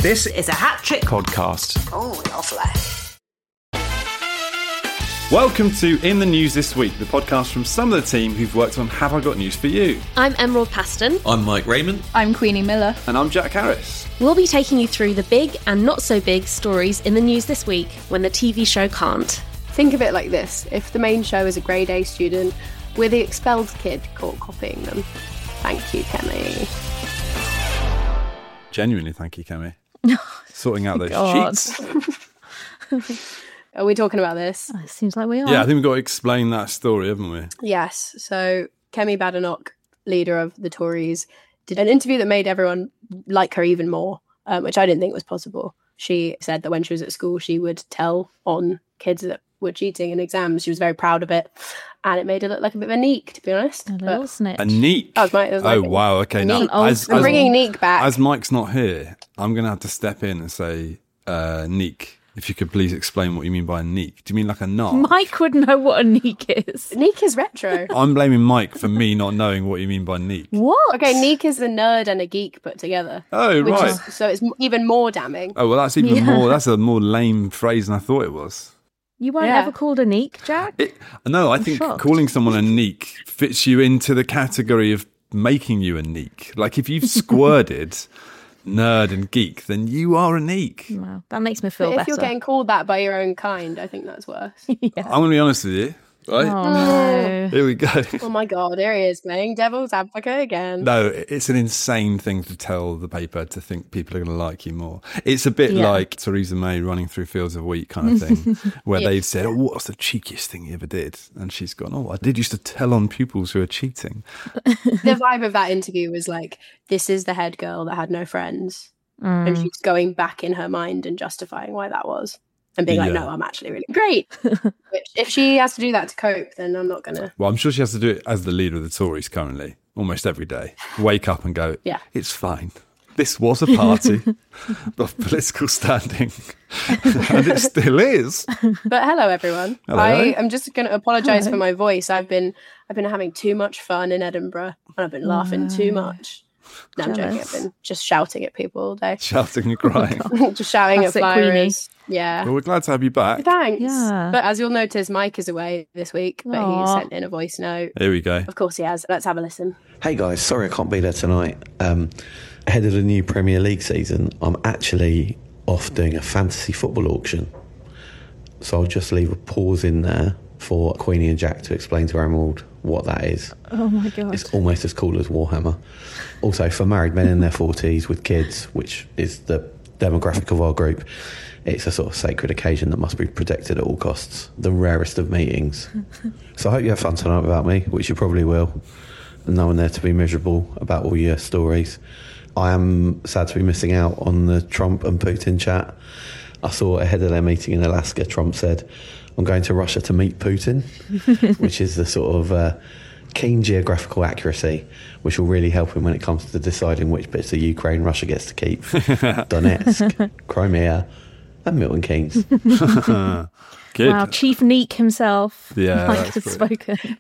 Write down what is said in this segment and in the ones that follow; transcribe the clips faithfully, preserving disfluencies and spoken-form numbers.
This is a Hat Trick podcast. Oh, lovely. Welcome to In the News This Week, the podcast from some of the team who've worked on Have I Got News For You? I'm Emerald Paston. I'm Mike Raymond. I'm Queenie Miller. And I'm Jack Harris. We'll be taking you through the big and not so big stories in the news this week when the T V show can't. Think of it like this. If the main show is a grade A student, we're the expelled kid caught copying them. Thank you, Kemi. Genuinely, thank you, Kemi. Sorting out those God. cheats. Are we talking about this? Oh, it seems like we are. Yeah, I think we've got to explain that story, haven't we? Yes. So Kemi Badenoch, leader of the Tories, did an interview that made everyone like her even more, um, which I didn't think was possible. She said that when she was at school, she would tell on kids that were cheating in exams. She was very proud of it. And it made her look like a bit of a neek, to be honest. A But little snitch. A neek. that was my, that was my Oh, thing. wow. Okay. Now, Neek. as, I'm as, bringing Neek back. as Mike's not here, I'm going to have to step in and say, uh, Neek, if you could please explain what you mean by a neek. Do you mean like a narc? Mike would know what a neek is. Neek is retro. I'm blaming Mike for me not knowing what you mean by neek. What? Okay, Neek is a nerd and a geek put together. Oh, Which right. is, so it's m- even more damning. Oh, well, that's even Yeah. more, that's a more lame phrase than I thought it was. You weren't Yeah. ever called a neek, Jack? It, no, I think shocked. calling someone a neek fits you into the category of making you a neek. Like if you've squirted nerd and geek, then you are a neek. Wow, that makes me feel But if better. you're getting called that by your own kind, I think that's worse. yeah. I'm going to be honest with you, right? Oh, no. Here we go. Oh my God, here he is playing devil's advocate again. No, it's an insane thing to tell the paper to think people are going to like you more. It's a bit Yeah. like Theresa May running through fields of wheat kind of thing, where Yeah. they've said, oh, what's the cheekiest thing you ever did? And she's gone, oh, I did used to tell on pupils who are cheating. The vibe of that interview was like, this is the head girl that had no friends. And she's going back in her mind and justifying why that was. And being like, Yeah. no, I'm actually really great. Which, if she has to do that to cope, then I'm not going to. Well, I'm sure she has to do it as the leader of the Tories currently, almost every day. Wake up and go, Yeah. it's fine. This was a party of political standing, and it still is. But hello, everyone. Hello. I am just going to apologise Hello. for my voice. I've been I've been having too much fun in Edinburgh, and I've been laughing too much. No, I'm joking. I've Jealous. been just shouting at people all day. Shouting and crying. Just shouting Classic at Queenie. flyers. Yeah. Well, we're glad to have you back. Thanks. Yeah. But as you'll notice, Mike is away this week, but Aw. he sent in a voice note. Here we go. Of course he has. Let's have a listen. Hey guys, sorry I can't be there tonight. Um, ahead of the new Premier League season, I'm actually off doing a fantasy football auction. So I'll just leave a pause in there for Queenie and Jack to explain to Emerald what that is. Oh my God. It's almost as cool as Warhammer. Also, for married men in their forties with kids, which is the demographic of our group, it's a sort of sacred occasion that must be protected at all costs. The rarest of meetings. So I hope you have fun tonight without me, which you probably will. No one there to be miserable about all your stories. I am sad to be missing out on the Trump and Putin chat. I saw ahead of their meeting in Alaska, Trump said, I'm going to Russia to meet Putin, which is the sort of uh, keen geographical accuracy, which will really help him when it comes to deciding which bits of Ukraine Russia gets to keep. Donetsk, Crimea, and Milton Keynes. Good. Wow, Chief Neek himself. Yeah, Mike that's has great. spoken.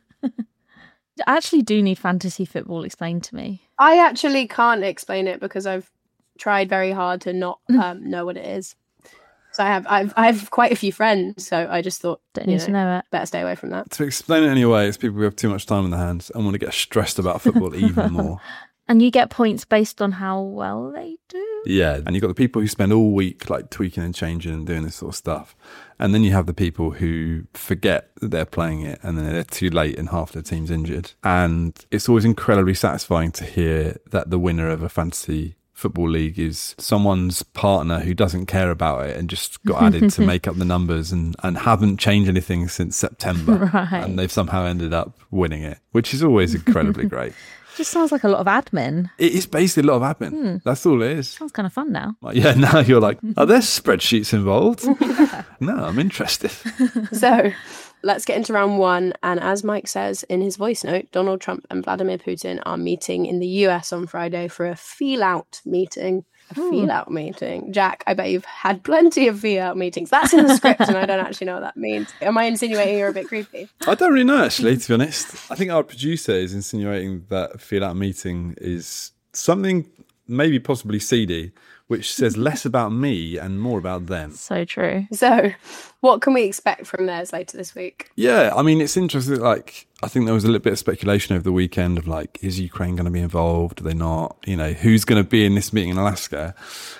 I actually do need fantasy football explained to me. I actually can't explain it because I've tried very hard to not um, know what it is. So I have I've I have quite a few friends, so I just thought Don't you need to know it. better stay away from that. To explain it anyway, it's people who have too much time on their hands and want to get stressed about football even more. And you get points based on how well they do. Yeah, and you've got the people who spend all week like tweaking and changing and doing this sort of stuff. And then you have the people who forget that they're playing it and then they're too late and half their team's injured. And it's always incredibly satisfying to hear that the winner of a fantasy football league is someone's partner who doesn't care about it and just got added to make up the numbers and, and haven't changed anything since September. Right. And they've somehow ended up winning it, which is always incredibly great. Just sounds like a lot of admin. It is basically a lot of admin. That's all it is. Sounds kind of fun now. Like, yeah, now you're like, are there spreadsheets involved? No, I'm interested. So let's get into round one. And as Mike says in his voice note, Donald Trump and Vladimir Putin are meeting in the U S on Friday for a feel-out meeting. A feel-out meeting. Jack, I bet you've had plenty of feel-out meetings. That's in the script and I don't actually know what that means. Am I insinuating you're a bit creepy? I don't really know, actually, to be honest. I think our producer is insinuating that a feel-out meeting is something maybe possibly seedy which says less about me and more about them. So true. So, what can we expect from theirs later this week? Yeah, I mean, it's interesting. Like, I think there was a little bit of speculation over the weekend of like, is Ukraine going to be involved? Are they not? You know, who's going to be in this meeting in Alaska?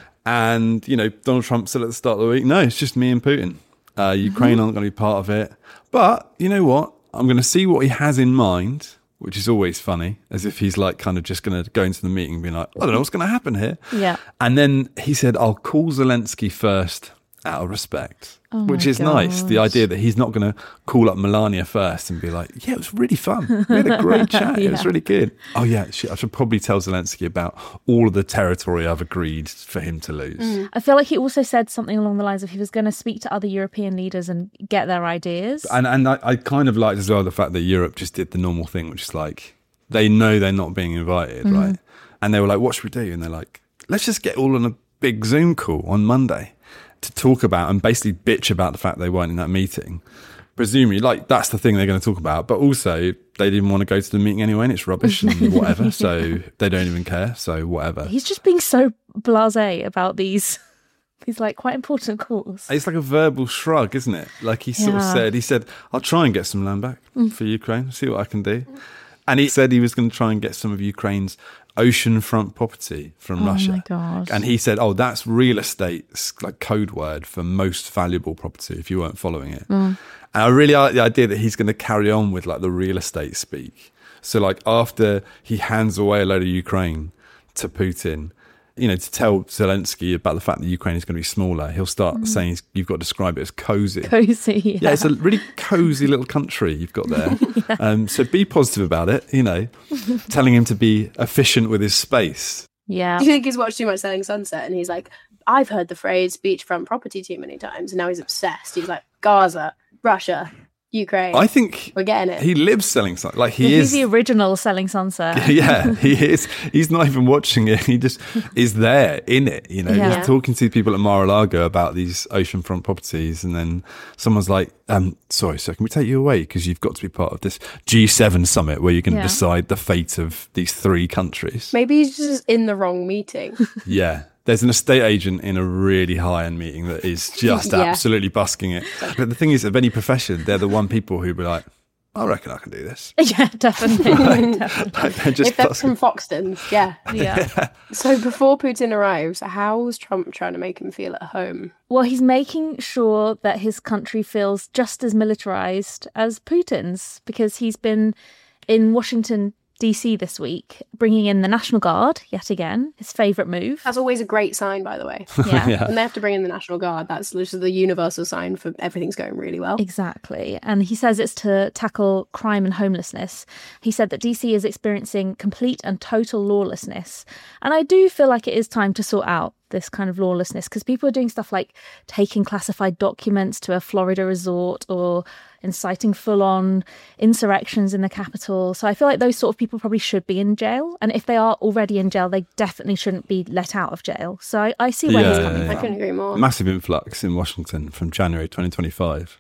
And, you know, Donald Trump said at the start of the week, no, it's just me and Putin. Uh, Ukraine aren't going to be part of it. But you know what? I'm going to see what he has in mind, which is always funny, as if he's like kind of just going to go into the meeting and be like, I don't know what's going to happen here. Yeah. And then he said, I'll call Zelensky first out of respect, Oh which my is nice. The gosh. idea that he's not going to call up Melania first and be like, yeah, it was really fun. We had a great chat. It was Yeah. really good. Oh, yeah, shit, I should probably tell Zelensky about all of the territory I've agreed for him to lose. I feel like he also said something along the lines of he was going to speak to other European leaders and get their ideas. And and I, I kind of liked as well the fact that Europe just did the normal thing, which is like, they know they're not being invited, Mm-hmm. right? And they were like, what should we do? And they're like, let's just get all on a big Zoom call on Monday to talk about and basically bitch about the fact they weren't in that meeting. Presumably, like, that's the thing they're going to talk about. But also, they didn't want to go to the meeting anyway, and it's rubbish and whatever. So they don't even care. So whatever. He's just being so blasé about these, these like quite important calls. It's like a verbal shrug, isn't it? Like he sort of Yeah. said, he said, I'll try and get some land back for Ukraine, see what I can do. And he said he was going to try and get some of Ukraine's oceanfront property from Oh Russia. my God. And he said, oh, that's real estate's like code word for most valuable property if you weren't following it. Mm. And I really like the idea that he's going to carry on with like the real estate speak. So like after he hands away a load of Ukraine to Putin, you know, to tell Zelensky about the fact that Ukraine is going to be smaller, he'll start saying you've got to describe it as cozy. Cozy. Yeah. Yeah, it's a really cozy little country you've got there. yeah. um, so be positive about it, you know, telling him to be efficient with his space. yeah. Do you think he's watched too much Selling Sunset and he's like, I've heard the phrase beachfront property too many times, and now he's obsessed. He's like, Gaza, Russia, Ukraine. I think We're getting it. he lives selling something. Like he He's is. the original Selling Sunset. yeah, he is. He's not even watching it. He just is there in it, you know, Yeah. just talking to people at Mar-a-Lago about these oceanfront properties. And then someone's like, um, sorry, sir, can we take you away? Because you've got to be part of this G seven summit where you're going to Yeah. decide the fate of these three countries. Maybe he's just in the wrong meeting. Yeah. There's an estate agent in a really high-end meeting that is just Yeah. absolutely busking it. But the thing is, of any profession, they're the one people who be like, I reckon I can do this. Yeah, definitely. definitely. Like, they're just If they're busking. from Foxtons, yeah. Yeah. So before Putin arrives, how's Trump trying to make him feel at home? Well, he's making sure that his country feels just as militarized as Putin's, because he's been in Washington, D C this week, bringing in the National Guard yet again, his favourite move. That's always a great sign, by the way. Yeah. Yeah. When they have to bring in the National Guard, that's literally the universal sign for everything's going really well. Exactly. And he says it's to tackle crime and homelessness. He said that D C is experiencing complete and total lawlessness. And I do feel like it is time to sort out this kind of lawlessness, because people are doing stuff like taking classified documents to a Florida resort or inciting full-on insurrections in the Capitol. So I feel like those sort of people probably should be in jail. And if they are already in jail, they definitely shouldn't be let out of jail. So I, I see where Yeah, he's yeah, coming yeah. I from. couldn't agree more. Massive influx in Washington from January twenty twenty-five.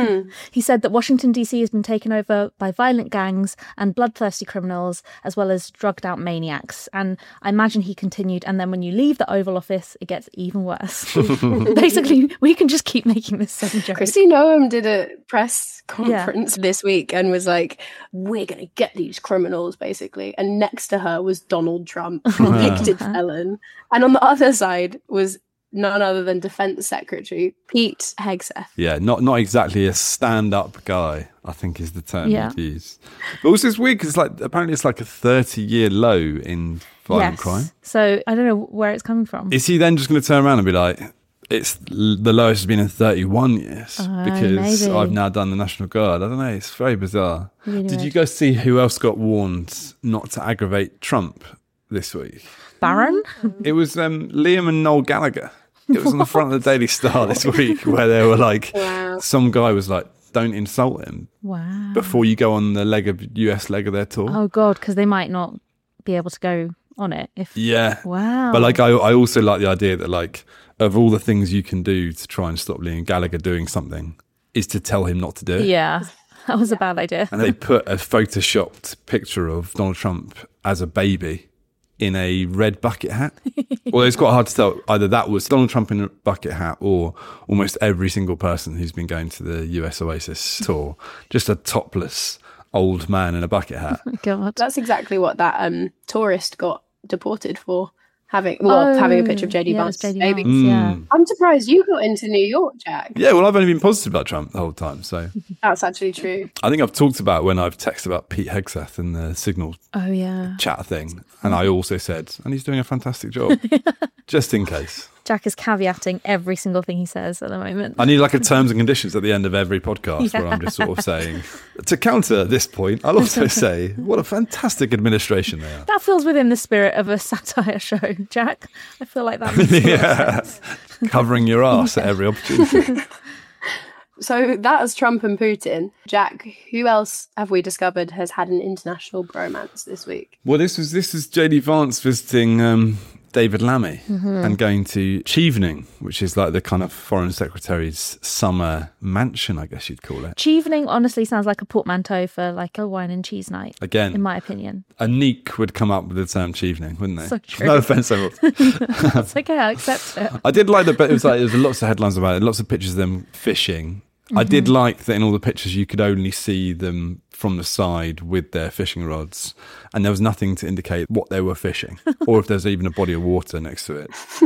He said that Washington, D C has been taken over by violent gangs and bloodthirsty criminals, as well as drugged out maniacs. And I imagine he continued, and then when you leave the Oval Office, it gets even worse. Basically, we can just keep making this same joke. Chrissy Noam did a press conference this week and was like, we're going to get these criminals, basically. And next to her was Donald Trump, convicted felon. And on the other side was none other than Defense Secretary Pete Hegseth. Yeah, not not exactly a stand-up guy, I think is the term Yeah. you'd use. But also it's weird because it's like, apparently it's like a thirty-year low in violent Yes. crime. So I don't know where it's coming from. Is he then just going to turn around and be like, it's l- the lowest it's been in thirty-one years Oh, because maybe. I've now done the National Guard? I don't know. It's very bizarre. Really Did you weird. guys see who else got warned not to aggravate Trump this week? Baron? It was um, Liam and Noel Gallagher. It was on the front of the Daily Star this week where they were like, Wow. some guy was like, don't insult him Wow. before you go on the leg of U S leg of their tour. Oh, God, because they might not be able to go on it. If Yeah. Wow. But like, I, I also like the idea that like, of all the things you can do to try and stop Liam Gallagher doing something is to tell him not to do it. Yeah, that was a bad idea. And they put a photoshopped picture of Donald Trump as a baby in a red bucket hat. Well, it's quite hard to tell. Either that was Donald Trump in a bucket hat or almost every single person who's been going to the U S Oasis tour. Just a topless old man in a bucket hat. God. That's exactly what that um, tourist got deported for. Having well, Oh, having a picture of J D yeah, it was Vance's J D baby. Vance, yeah. Mm. I'm surprised you got into New York, Jack. Yeah, well, I've only been positive about Trump the whole time. So That's actually true. I think I've talked about when I've texted about Pete Hegseth in the Signal Oh, yeah. chat thing. And I also said, and he's doing a fantastic job, just in case. Jack is caveating every single thing he says at the moment. I need like a terms and conditions at the end of every podcast Yeah. where I'm just sort of saying, to counter this point, I'll also say, what a fantastic administration they are. That feels within the spirit of a satire show, Jack. I feel like that makes a lot of Yeah. sense. Covering your ass at every opportunity. So that is Trump and Putin. Jack, who else have we discovered has had an international bromance this week? Well, this was this is J D Vance visiting um, David Lammy Mm-hmm. and going to Chevening, which is like the kind of foreign secretary's summer mansion, I guess you'd call it. Chevening honestly sounds like a portmanteau for like a wine and cheese night, Again, in my opinion. a neek would come up with the term Chevening, wouldn't they? So true. No offence, everyone. It's okay, I'll accept it. I did like the bit. It was like there was lots of headlines about it, lots of pictures of them fishing. I did Mm-hmm. like that in all the pictures you could only see them from the side with their fishing rods, and there was nothing to indicate what they were fishing, or if there's even a body of water next to it.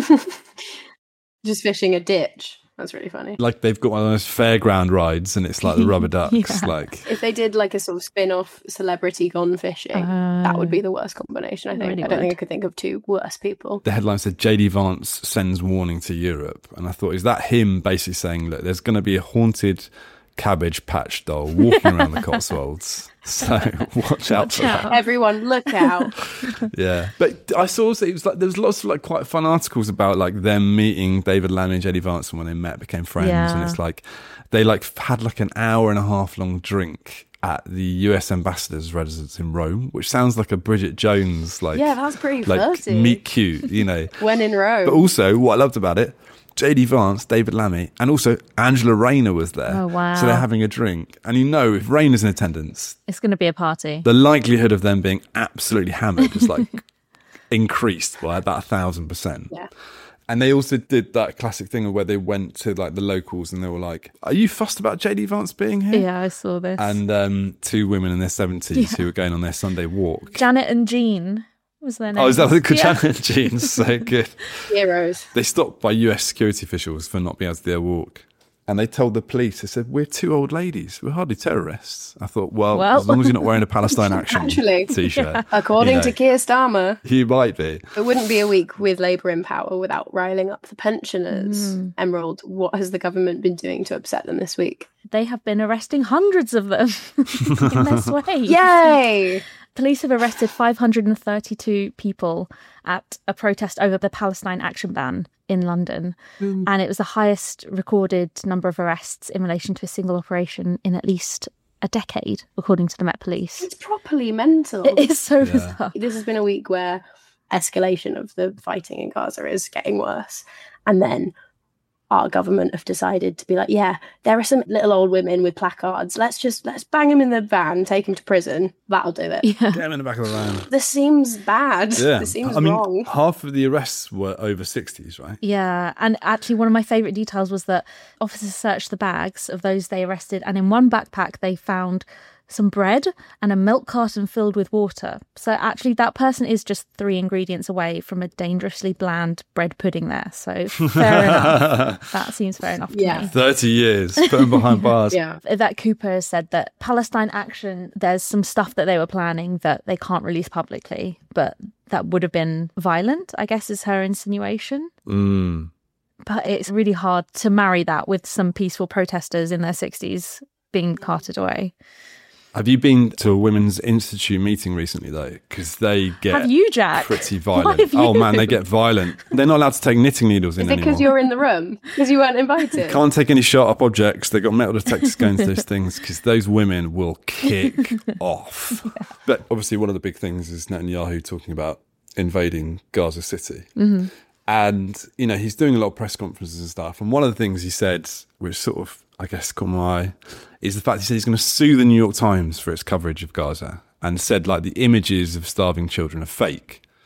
Just fishing a ditch. That's really funny. Like they've got one of those fairground rides, and it's like the rubber ducks. Yeah. Like If they did like a sort of spin-off celebrity gone fishing, that would be the worst combination, I it think. really I don't think would. I could think of two worse people. the headline said, J D Vance sends warning to Europe, and I thought, is that him basically saying, look, there's going to be a haunted Cabbage Patch doll walking around the Cotswolds, so watch out for that. Everyone, look out. Yeah, but I saw also, it was like there was lots of like quite fun articles about like them meeting David Lammy and J D Vance, and when they met became friends, Yeah. and it's like they like had like an hour and a half long drink at the U S ambassador's residence in Rome, which sounds like a Bridget Jones like Yeah, that's pretty like flirty. meet cute, you know. When in Rome. But also, what I loved about it, J D Vance, David Lammy, and also Angela Rayner was there. Oh, wow. So they're having a drink, and you know if Rayner's in attendance, It's going to be a party. the likelihood of them being absolutely hammered is like increased by about a thousand percent. Yeah. And they also did that classic thing where they went to like the locals and they were like, "Are you fussed about J D Vance being here?" Yeah, I saw this. And um, two women in their seventies Yeah. who were going on their Sunday walk. Janet and Jean was their name. Oh, is that what the Yeah. Janet jeans? So good. Heroes. They stopped by U S security officials for not being able to do their walk. And they told the police, they said, we're two old ladies. We're hardly terrorists. I thought, well, Well. as long as you're not wearing a Palestine Action Actually, T-shirt. According you know, to Keir Starmer, you might be. it wouldn't be a week with Labour in power without riling up the pensioners. Emerald, what has the government been doing to upset them this week? They have been arresting hundreds of them in their sway. Yay! Police have arrested five hundred thirty-two people at a protest over the Palestine action ban in London. And it was the highest recorded number of arrests in relation to a single operation in at least a decade, according to the Met Police. It's properly mental. It is so bizarre. This has been a week where escalation of the fighting in Gaza is getting worse. And then our government have decided to be like, yeah, there are some little old women with placards. Let's just, let's bang them in the van, take them to prison. That'll do it. Yeah. Get them in the back of the van. This seems bad. Yeah. This seems I mean, wrong. half of the arrests were over sixties, right? Yeah, and actually one of my favourite details was that officers searched the bags of those they arrested, and in one backpack they found some bread and a milk carton filled with water. So actually that person is just three ingredients away from a dangerously bland bread pudding there. So fair enough. That seems fair enough to Yeah. me. thirty years, put them behind bars. Yeah. That Cooper has said that Palestine Action, there's some stuff that they were planning that they can't release publicly, but that would have been violent, I guess is her insinuation. Mm. But it's really hard to marry that with some peaceful protesters in their sixties being carted away. Have you been to a Women's Institute meeting recently, though? Because they get Have you, Jack? pretty Why violent. have you? Oh, man, they get violent. They're not allowed to take knitting needles in Is it anymore. because you're in the room? Because you weren't invited? Can't take any sharp objects. They've got metal detectors going to those things because those women will kick off. Yeah. But obviously, one of the big things is Netanyahu talking about invading Gaza City. Mm-hmm. And, you know, he's doing a lot of press conferences and stuff. And one of the things he said, which sort of, I guess, caught my eye, is the fact he said he's going to sue the New York Times for its coverage of Gaza and said, like, the images of starving children are fake.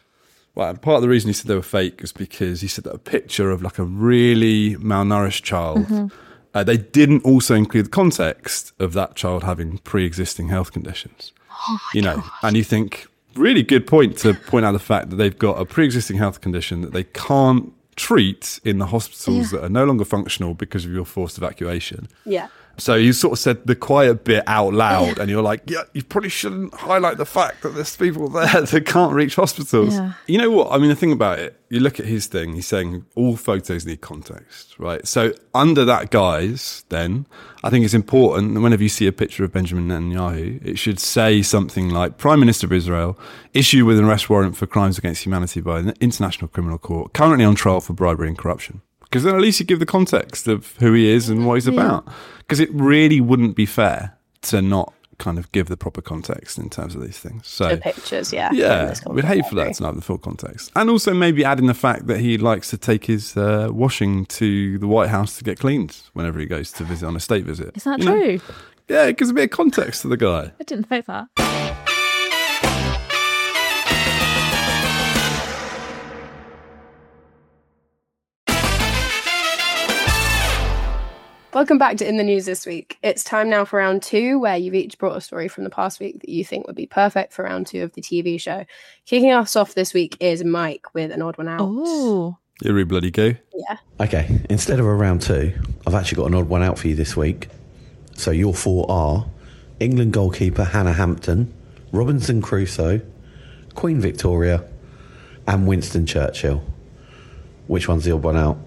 Well, and part of the reason he said they were fake was because he said that a picture of like a really malnourished child, mm-hmm. uh, they didn't also include the context of that child having pre-existing health conditions. Oh you know, God. And you think, really good point to point out the fact that they've got a pre-existing health condition that they can't treat in the hospitals yeah. that are no longer functional because of your forced evacuation. Yeah. So you sort of said the quiet bit out loud, and you're like, yeah, you probably shouldn't highlight the fact that there's people there that can't reach hospitals. Yeah. You know what? I mean, the thing about it, you look at his thing, he's saying all photos need context, right? So under that guise, then, I think it's important that whenever you see a picture of Benjamin Netanyahu, it should say something like, Prime Minister of Israel, issued with an arrest warrant for crimes against humanity by an international criminal court, currently on trial for bribery and corruption. Because then at least you give the context of who he is and what he's about. Because it really wouldn't be fair to not kind of give the proper context in terms of these things. So the pictures, yeah. Yeah, we'd hate for that to not have the full context. And also maybe adding the fact that he likes to take his uh, washing to the White House to get cleaned whenever he goes to visit on a state visit. Is that you true? Know? Yeah, it gives a bit of context to the guy. I didn't know that. Welcome back to In the News This Week. It's time now for round two, where you've each brought a story from the past week that you think would be perfect for round two of the T V show. Kicking us off this week is Mike with an odd one out. Oh. Here we bloody go. Yeah. Okay, instead of a round two, I've actually got an odd one out for you this week. So your four are England goalkeeper Hannah Hampton, Robinson Crusoe, Queen Victoria, and Winston Churchill. Which one's the odd one out?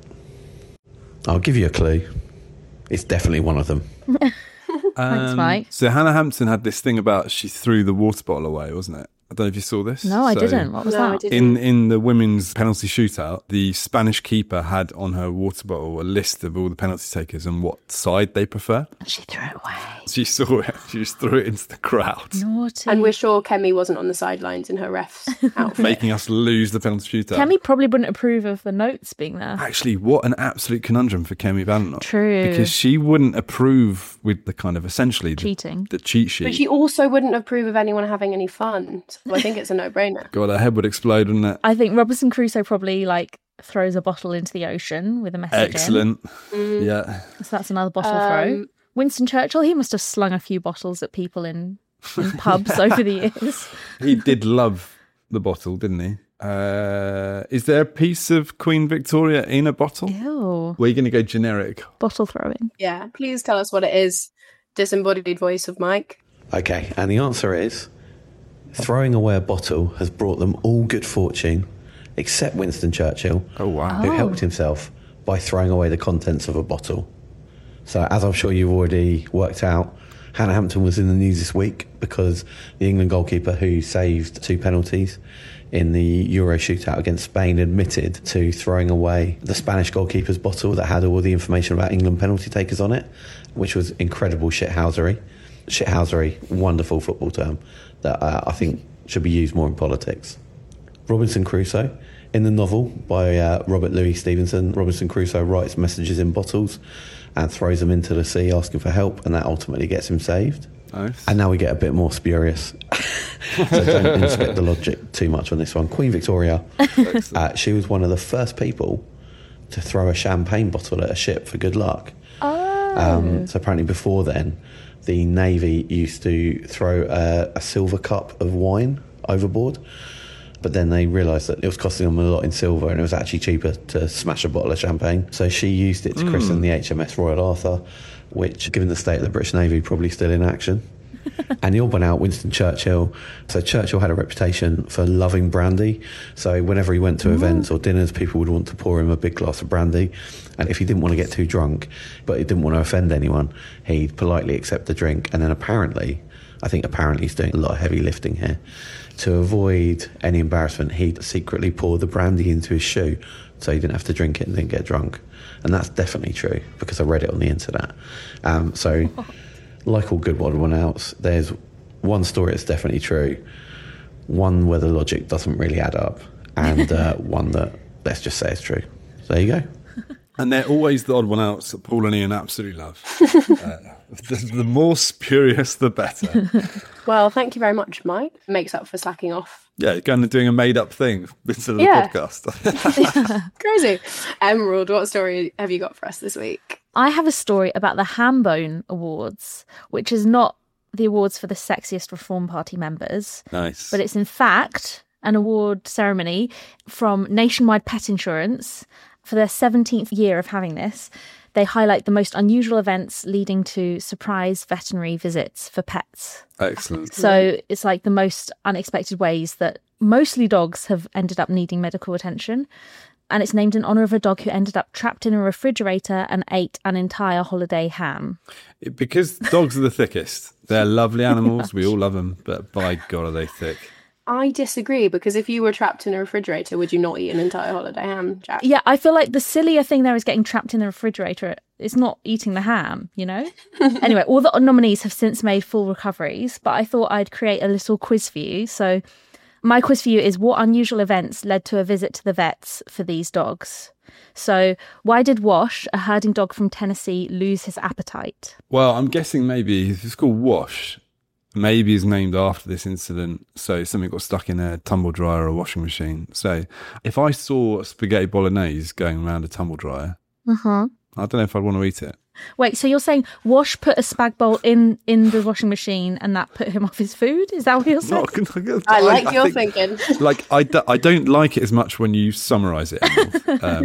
I'll give you a clue. It's definitely one of them. Thanks, um, Mike. So Hannah Hampton had this thing about she threw the water bottle away, wasn't it? I don't know if you saw this. No, I so didn't. What was No, I that? didn't. In in the women's penalty shootout, the Spanish keeper had on her water bottle a list of all the penalty takers and what side they prefer. And she threw it away. She saw it. She just threw it into the crowd, Naughty. And we're sure Kemi wasn't on the sidelines in her ref's outfit. making us lose the penalty shootout. Kemi probably wouldn't approve of the notes being there. Actually, what an absolute conundrum for Kemi Badenoch. True. Because she wouldn't approve with the kind of essentially the, Cheating. the cheat sheet. But she also wouldn't approve of anyone having any fun. So I think it's a no-brainer. God, her head would explode, wouldn't it? I think Robinson Crusoe probably like throws a bottle into the ocean with a message in. Excellent. Yeah. So that's another bottle Um, throw. Winston Churchill, he must have slung a few bottles at people in, in pubs over the years. He did love the bottle, didn't he? Uh, is there a piece of Queen Victoria in a bottle? Ew. We're going to go generic. Bottle throwing. Yeah, please tell us what it is. Disembodied voice of Mike. Okay, and the answer is throwing away a bottle has brought them all good fortune, except Winston Churchill, Oh, wow. who helped himself by throwing away the contents of a bottle. So, as I'm sure you've already worked out, Hannah Hampton was in the news this week because the England goalkeeper who saved two penalties in the Euro shootout against Spain admitted to throwing away the Spanish goalkeeper's bottle that had all the information about England penalty takers on it, which was incredible shithousery. Shithousery, wonderful football term that uh, I think should be used more in politics. Robinson Crusoe. In the novel by uh, Robert Louis Stevenson, Robinson Crusoe writes messages in bottles and throws them into the sea asking for help, and that ultimately gets him saved. Nice. And now we get a bit more spurious. So don't inspect the logic too much on this one. Queen Victoria, uh, she was one of the first people to throw a champagne bottle at a ship for good luck. Oh. Um, so apparently before then, the Navy used to throw a, a silver cup of wine overboard. But then they realised that it was costing them a lot in silver and it was actually cheaper to smash a bottle of champagne. So she used it to christen the H M S Royal Arthur, which, given the state of the British Navy, probably still in action. And the odd one out, Winston Churchill. So Churchill had a reputation for loving brandy. So whenever he went to events or dinners, people would want to pour him a big glass of brandy. And if he didn't want to get too drunk, but he didn't want to offend anyone, he'd politely accept the drink. And then apparently, I think apparently he's doing a lot of heavy lifting here, to avoid any embarrassment, he'd secretly pour the brandy into his shoe so he didn't have to drink it and didn't get drunk. And that's definitely true because I read it on the internet. Um, so, like all good odd one outs, there's one story that's definitely true, one where the logic doesn't really add up, and uh, one that, let's just say, is true. So there you go. And they're always the odd one out that Paul and Ian absolutely love. uh, the, the more spurious, the better. Well, thank you very much, Mike. Makes up for slacking off. Yeah, kind of doing a made-up thing instead of the Yeah. podcast. Crazy. Emerald, what story have you got for us this week? I have a story about the Hambone Awards, which is not the awards for the sexiest Reform Party members, Nice. but it's in fact an award ceremony from Nationwide Pet Insurance for their seventeenth year of having this. They highlight the most unusual events leading to surprise veterinary visits for pets. Excellent. So it's like the most unexpected ways that mostly dogs have ended up needing medical attention. And it's named in honour of a dog who ended up trapped in a refrigerator and ate an entire holiday ham. Because dogs are the thickest. They're lovely animals. We all love them. But by God, are they thick. I disagree, because if you were trapped in a refrigerator, would you not eat an entire holiday ham, Jack? Yeah, I feel like the sillier thing there is getting trapped in the refrigerator. It's not eating the ham, you know? Anyway, all the nominees have since made full recoveries, but I thought I'd create a little quiz for you. So my quiz for you is, what unusual events led to a visit to the vets for these dogs? So why did Wash, a herding dog from Tennessee, lose his appetite? Well, I'm guessing maybe if it's called Wash. Maybe is named after this incident. So something got stuck in a tumble dryer or a washing machine. So if I saw spaghetti bolognese going around a tumble dryer, Uh-huh. I don't know if I'd want to eat it. Wait, so you're saying Wash put a spag bowl in, in the washing machine and that put him off his food? Is that what you're saying? Not, I like I your think- thinking. Like, I, do, I don't like it as much when you summarise it. Um,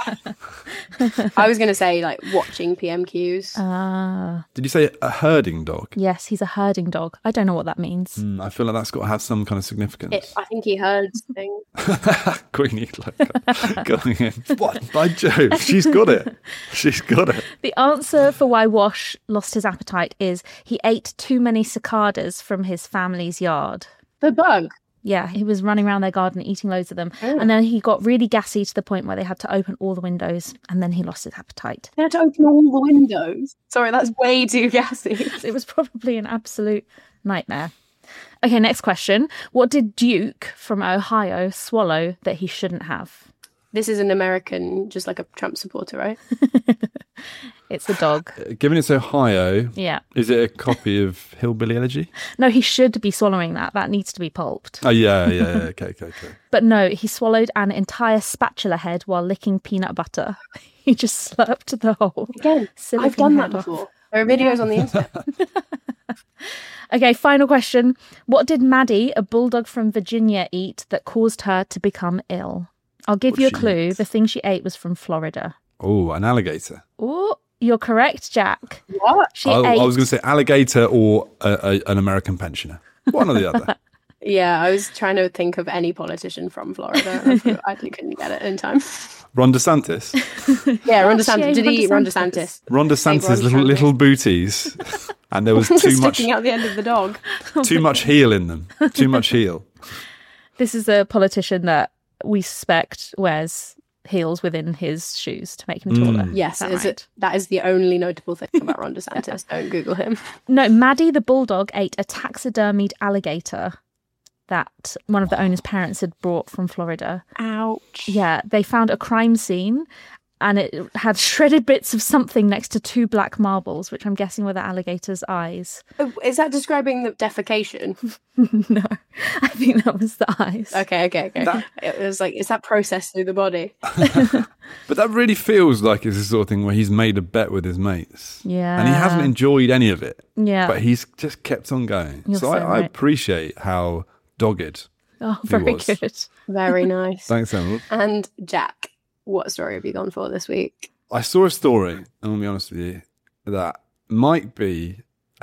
I was going to say, like, watching P M Qs. Ah, did you say a herding dog? yes, he's a herding dog. I don't know what that means. Mm, I feel like that's got to have some kind of significance. It, I think he heard things. Queenie, like, going in. What? By Jove, she's got it. She's got it. The answer for why Wash lost his appetite is he ate too many cicadas from his family's yard. The bug. Yeah, he was running around their garden eating loads of them. Oh. And then he got really gassy to the point where they had to open all the windows, and then he lost his appetite. They had to open all the windows. Sorry, that's way too gassy. It was probably an absolute nightmare. Okay, next question. What did Duke from Ohio swallow that he shouldn't have? This is an American, just like a Trump supporter, right? It's a dog. Given it's Ohio, Yeah. is it a copy of Hillbilly Elegy? No, he should be swallowing that. That needs to be pulped. Oh, yeah, yeah, yeah. Okay, okay, okay. But no, he swallowed an entire spatula head while licking peanut butter. He just slurped the whole Again, silicone I've done that head off. before. There are videos on the internet. Okay, final question. What did Maddie, a bulldog from Virginia, eat that caused her to become ill? I'll give What you a she clue. eat? The thing she ate was from Florida. Oh, an alligator. Oh, you're correct, Jack. What? She I, ate. I was going to say alligator or a, a, an American pensioner. One or the other. Yeah, I was trying to think of any politician from Florida. and I thought I couldn't get it in time. Ron DeSantis. Yeah, Ron Yes, she DeSantis. ate Did Ron he eat Ron DeSantis. DeSantis? Ron DeSantis' Ron little DeSantis. little booties. And there was too Just much sticking out the end of the dog. too much heel in them. Too much heel. This is a politician that we suspect wears heels within his shoes to make him taller. Mm. Yes, Is that is right? it, that is the only notable thing about Ron DeSantis. Don't Google him. No, Maddie the bulldog ate a taxidermied alligator that one of the owner's parents had brought from Florida. Ouch. Yeah, they found a crime scene and it had shredded bits of something next to two black marbles, which I'm guessing were the alligator's eyes. Oh, is that describing the defecation? No, I think that was the eyes. Okay, okay, okay. That- It was like, is that processed through the body? But that really feels like it's the sort of thing where he's made a bet with his mates. Yeah. And he hasn't enjoyed any of it. Yeah. But he's just kept on going. You're so so I, I right. appreciate how dogged. Oh, very was. good. Very nice. Thanks, Emerald. And Jack, what story have you gone for this week? I saw a story, and I'll be honest with you, that might be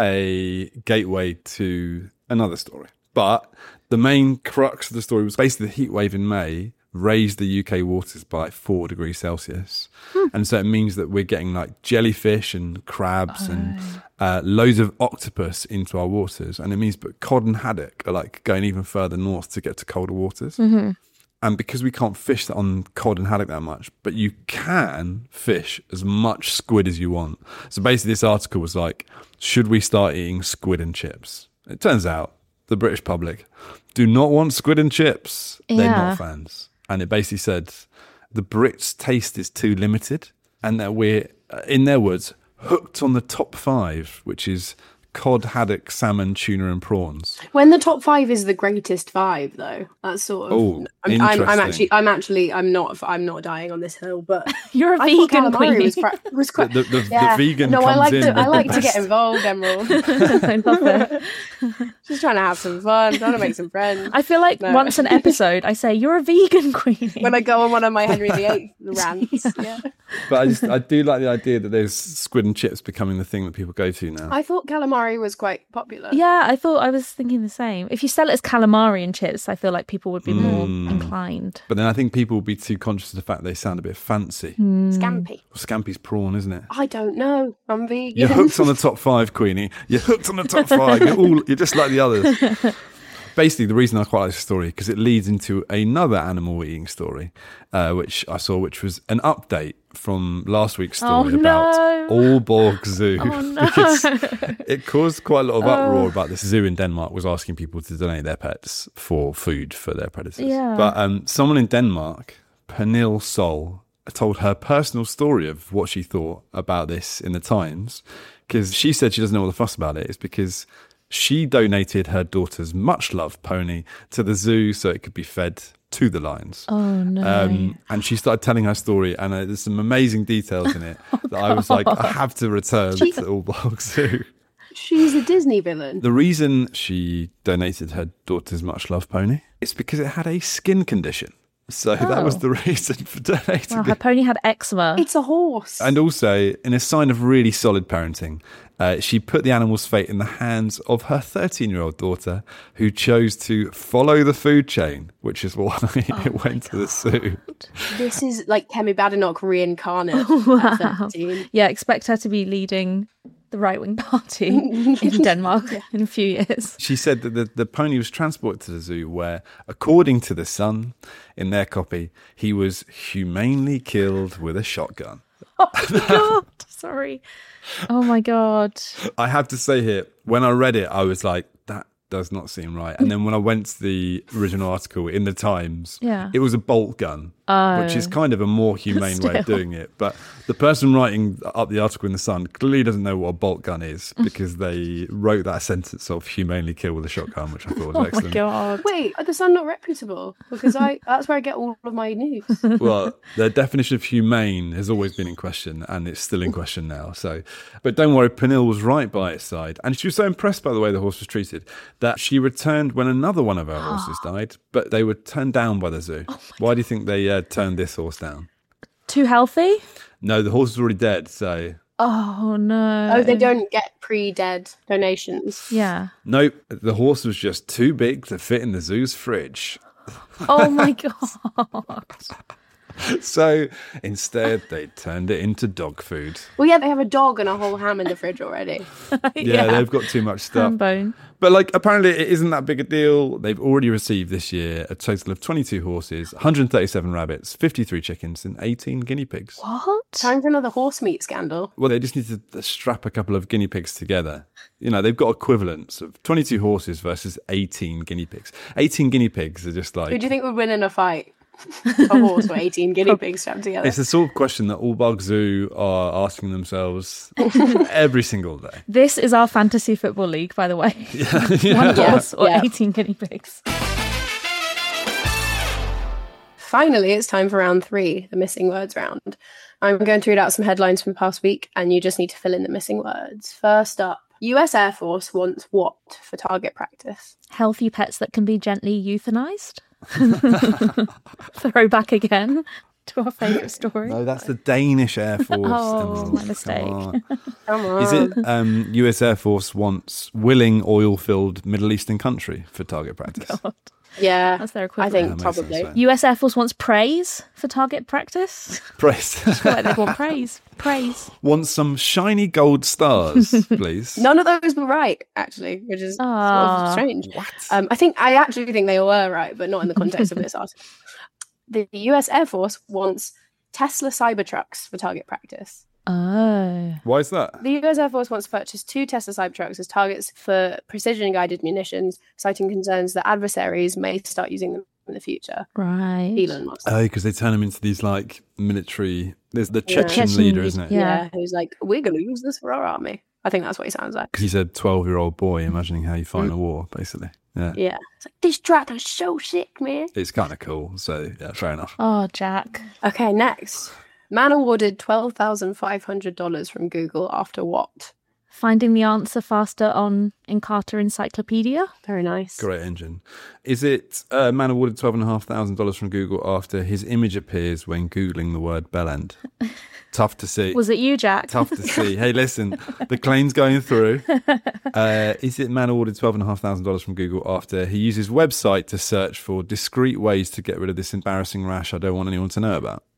a gateway to another story. But the main crux of the story was basically the heat wave in May raised the U K waters by like four degrees Celsius. Hmm. And so it means that we're getting like jellyfish and crabs oh. and uh, loads of octopus into our waters. And it means but cod and haddock are like going even further north to get to colder waters. Mm-hmm. And because we can't fish on cod and haddock that much, but you can fish as much squid as you want. So basically this article was like, should we start eating squid and chips? It turns out the British public do not want squid and chips. Yeah. They're not fans. And it basically said the Brits' taste is too limited. and that we're, uh, in their words, hooked on the top five, which is cod, haddock, salmon, tuna, and prawns. When the top five is the greatest five, though, that's sort of. Oh, I'm, I'm, I'm interesting. actually, I'm actually, I'm not, I'm not dying on this hill, but You're a I thought vegan, calamari Queenie. was, pra- was quite. The, the, the, yeah. the vegan No, comes I like in to, with I the like to best. get involved, Emerald. I love it. Just trying to have some fun, trying to make some friends. I feel like No. once an episode, I say, you're a vegan, Queenie. When I go on one of my Henry the Eighth rants, yeah. But I just, I do like the idea that there's squid and chips becoming the thing that people go to now. I thought calamari was quite popular. Yeah, I thought I was thinking the same. If you sell it as calamari and chips, I feel like people would be more Mm. inclined. But then I think people will be too conscious of the fact they sound a bit fancy. Scampi. Scampi's prawn, isn't it? I don't know. I'm vegan. You're hooked on the top five, Queenie. You're hooked on the top five. You're all. You're just like the others. Basically, the reason I quite like this story because it leads into another animal eating story, uh, which I saw, which was an update from last week's story Oh, about no. Aalborg Zoo. Oh, no. Because it caused quite a lot of uproar about this zoo in Denmark was asking people to donate their pets for food for their predators. Yeah. But um, someone in Denmark, Pernille Sol, told her personal story of what she thought about this in the Times, because she said she doesn't know all the fuss about it. It's because she donated her daughter's much-loved pony to the zoo so it could be fed to the lions. Oh, no. Um, and she started telling her story, and uh, there's some amazing details in it Oh, that I was like, I have to return She- to Aalborg Zoo. She's a Disney villain. The reason she donated her daughter's much-loved pony is because it had a skin condition. So that was Oh. the reason for donating Wow, her it. pony had eczema. It's a horse. And also, in a sign of really solid parenting, uh, she put the animal's fate in the hands of her thirteen-year-old daughter, who chose to follow the food chain, which is why it went to the zoo. This is like Kemi Badenoch reincarnate Wow. at thirteen. Yeah, expect her to be leading the right-wing party in Denmark in a few years. She said that the, the pony was transported to the zoo where, according to The Sun, in their copy, he was humanely killed with a shotgun. Oh my god, sorry. Oh my god. I have to say here, when I read it, I was like, that does not seem right. And then when I went to the original article in the Times, Yeah. it was a bolt gun, Oh. which is kind of a more humane way of Still. doing it. But the person writing up the article in The Sun clearly doesn't know what a bolt gun is because they wrote that sentence of humanely kill with a shotgun, which I thought was Oh excellent. my god. Wait, are the Sun not reputable? Because I that's where I get all of my news. Well, the definition of humane has always been in question, and it's still in question now. So, but don't worry, Pernille was right by its side, and she was so impressed by the way the horse was treated that she returned when another one of her horses died, but they were turned down by the zoo. Why do you think they uh, turned this horse down? Too healthy? No, the horse was already dead. So, Oh no. Oh, they don't get pre-dead donations. Yeah. nope, the horse was just too big to fit in the zoo's fridge. Oh my god. So instead, they turned it into dog food. Well, yeah, they have a dog and a whole ham in the fridge already. Yeah, they've got too much stuff. Ham bone. But like, apparently it isn't that big a deal. They've already received this year a total of twenty-two horses, one hundred thirty-seven rabbits, fifty-three chickens, and eighteen guinea pigs. What? Time for another horse meat scandal. Well, they just need to strap a couple of guinea pigs together. You know, they've got equivalents of twenty-two horses versus eighteen guinea pigs. eighteen guinea pigs are just like... Who do you think would win in a fight? A horse or eighteen guinea pigs strapped together? It's the sort of question that Aalborg Zoo are asking themselves every single day. This is our fantasy football league, by the way. Yeah. One Yeah. horse or Yeah. eighteen guinea pigs. Finally, it's time for round three, the missing words round. I'm going to read out some headlines from the past week, and you just need to fill in the missing words. First up, U S Air Force wants what for target practice? Healthy pets that can be gently euthanized. Throwback again to our favourite story. No, that's the Danish Air Force. Oh, Emerald. my Come mistake. on. Come on. Is it um, U S Air Force wants willing oil-filled Middle Eastern country for target practice? God. Yeah, That's their I equivalent. think That makes probably. sense, U S Air Force wants praise for target practice. Praise. Like they want praise. Praise. Want some shiny gold stars, please? None of those were right, actually, which is sort Ah. of strange. Um, I think I actually think they were right, but not in the context of this article. The U S Air Force wants Tesla Cybertrucks for target practice. Oh. Why is that? The U S Air Force wants to purchase two Tesla Cybertrucks as targets for precision-guided munitions, citing concerns that adversaries may start using them in the future. Right. Elon Musk. Oh, because they turn him into these like military. There's the Yeah. Chechen Chechen leader, lead- isn't it? yeah. Yeah, who's like, we're going to use this for our army. I think that's what he sounds like. Because he's a twelve-year-old boy imagining how you fight in a war, basically. Yeah, Yeah. It's like, this tractor's so sick, man. it's kind of cool. So yeah, fair enough. Oh, Jack. Okay, next. Man awarded twelve thousand five hundred dollars from Google after what? Finding the answer faster on Encarta Encyclopedia. Very nice. Great engine. Is it uh, man awarded twelve and a half thousand dollars from Google after his image appears when googling the word bellend? Tough to see. Was it you, Jack? Tough to see. Hey, listen, the claim's going through. Uh, is it man awarded twelve and a half thousand dollars from Google after he used his website to search for discreet ways to get rid of this embarrassing rash I don't want anyone to know about?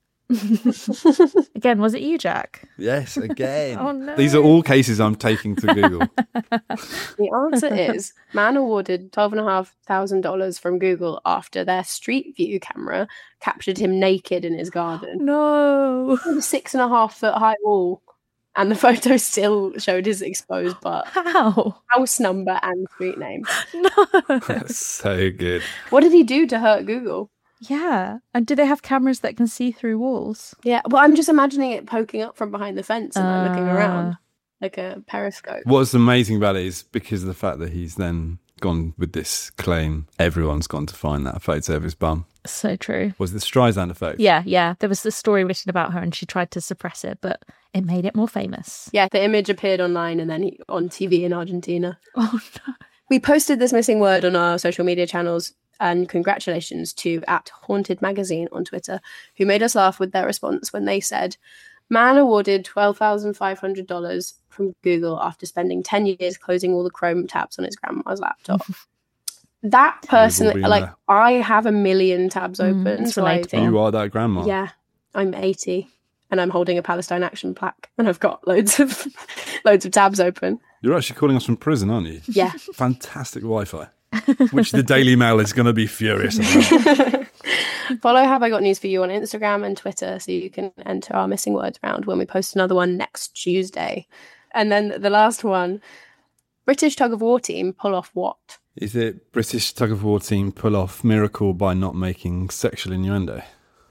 Again, was it you, Jack? Yes, again. Oh, no. These are all cases I'm taking to Google. The answer is man awarded twelve and a half thousand dollars from Google after their Street View camera captured him naked in his garden. No. On a six and a half foot high wall, and the photo still showed his exposed butt, How? house number, and street name. No. That's so good. What did he do to hurt Google? Yeah. And do they have cameras that can see through walls? Yeah, well, I'm just imagining it poking up from behind the fence and like, looking Ah. around like a periscope. What's amazing about it is because of the fact that he's then gone with this claim, everyone's gone to find that photo of his bum. So true. Was the Streisand effect? Yeah, yeah. There was a story written about her and she tried to suppress it, but it made it more famous. Yeah, the image appeared online and then he, on T V in Argentina. Oh, no. We posted this missing word on our social media channels, and congratulations to at Haunted Magazine on Twitter, who made us laugh with their response when they said, man awarded twelve thousand five hundred dollars from Google after spending ten years closing all the Chrome tabs on his grandma's laptop. That person, been like, there. I have a million tabs Mm, open. it's so I relatable. think, You are that grandma. yeah, I'm eighty and I'm holding a Palestine Action plaque and I've got loads of loads of tabs open. You're actually calling us from prison, aren't you? Yeah. Fantastic Wi-Fi, which the Daily Mail is going to be furious about. Follow Have I Got News For You on Instagram and Twitter so you can enter our missing words round when we post another one next Tuesday. And then the last one, British tug of war team pull off what? Is it British tug of war team pull off miracle by not making sexual innuendo?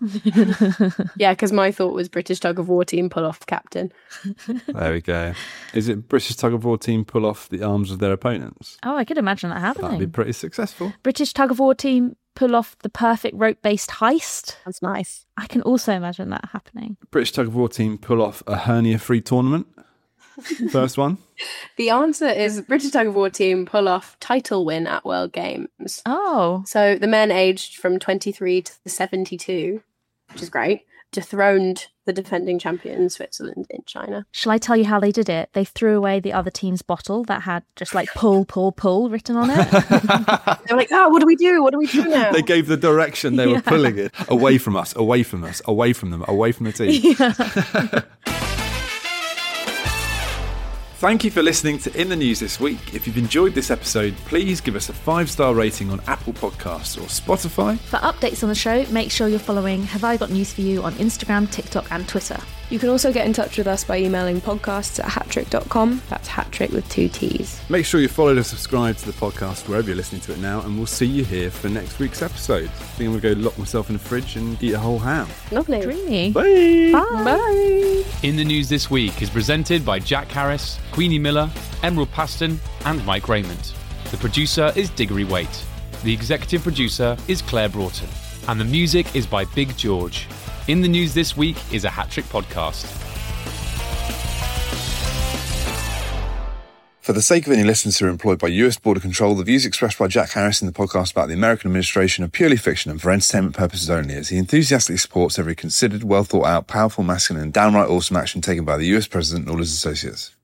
Yeah, because my thought was British tug of war team pull off captain. There we go. Is it British tug of war team pull off the arms of their opponents? Oh, I could imagine that happening. That'd be pretty successful. British tug of war team pull off the perfect rope-based heist. That's nice. I can also imagine that happening. British tug of war team pull off a hernia-free tournament. First one. The answer is British tug of war team pull off title win at World Games. Oh. So the men aged from twenty-three to seventy-two, which is great, dethroned the defending champion Switzerland in China. Shall I tell you how they did it? They threw away the other team's bottle that had just like pull, pull, pull written on it. They were like, oh, what do we do? What do we do now? They gave the direction. They were Yeah. pulling it away from us, away from us, away from them, away from the team. Thank you for listening to In the News this week. If you've enjoyed this episode, please give us a five-star rating on Apple Podcasts or Spotify. For updates on the show, make sure you're following Have I Got News For You on Instagram, TikTok and Twitter. You can also get in touch with us by emailing podcasts at hattrick dot com. That's hattrick with two T's. Make sure you follow and subscribe to the podcast wherever you're listening to it now, and we'll see you here for next week's episode. I think I'm going to go lock myself in the fridge and eat a whole ham. Lovely. Dreamy. Bye! Bye. Bye. In the News This Week is presented by Jack Harris, Queenie Miller, Emerald Paston and Mike Raymond. The producer is Diggory Waite. The executive producer is Claire Broughton. And the music is by Big George. In the News This Week is a Hat Trick podcast. For the sake of any listeners who are employed by U S Border Control, the views expressed by Jack Harris in the podcast about the American administration are purely fiction and for entertainment purposes only, as he enthusiastically supports every considered, well-thought-out, powerful, masculine and downright awesome action taken by the U S President and all his associates.